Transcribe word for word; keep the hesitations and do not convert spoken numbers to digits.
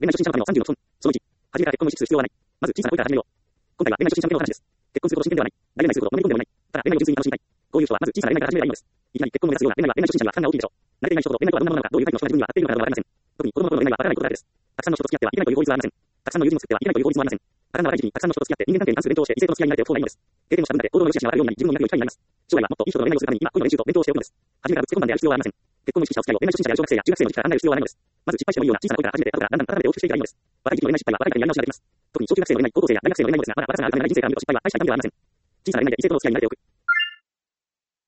恋愛初心者のためのさんじゅうの基本。そのいち、初めから結婚を意識する必要はない。まず小さな恋から始めよう。今回は恋愛初心者向けの話です。結婚すること真剣ではない。誰々することをのめり込んでもない。ただ恋愛を純粋に楽しみたい。こういう人はまず小さな恋愛から始めればいいのです。いきなり結婚を目指すような恋愛は恋愛初心者には負担が大きいでしょう。慣れていない人ほど恋愛とはどんなものなのか、どういうタイプの人が自分には合っているのかなどわかりません。特に子供の頃の恋愛はわからないことだらけです。たくさんの人と付き合ってはいけないという法律はありません。たくさんの友人を作ってはいけないという法律もありません。たくさんの若い時期にたくさんの人と付き合って人間関係に関する勉強をして異性との付き合いに慣れておく方がいいのです。経験をした分だけ行動の良し悪しがわかるようになり自分の磨きをいっぱいになります。将来はもっといい人との恋愛をするために今恋の練習と勉強をしておくのです。初めからぶっつけ本番でやる必要はありません。結婚を意識したお付き合いを恋愛初心者や小学生や中学生の時から考える必要はないのです。まず失敗してもいいような小さな恋から始めて後からだんだん改めて大きくしていけばいいのです。若い時期の恋愛失敗は若い時にやり直しができます。特に小中学生の恋愛、高校生や大学生の恋愛もですが、まだ若さがあるためなら人生から見ると失敗は大した痛みではありません。小さな恋愛で異性との付き合いに慣れておく。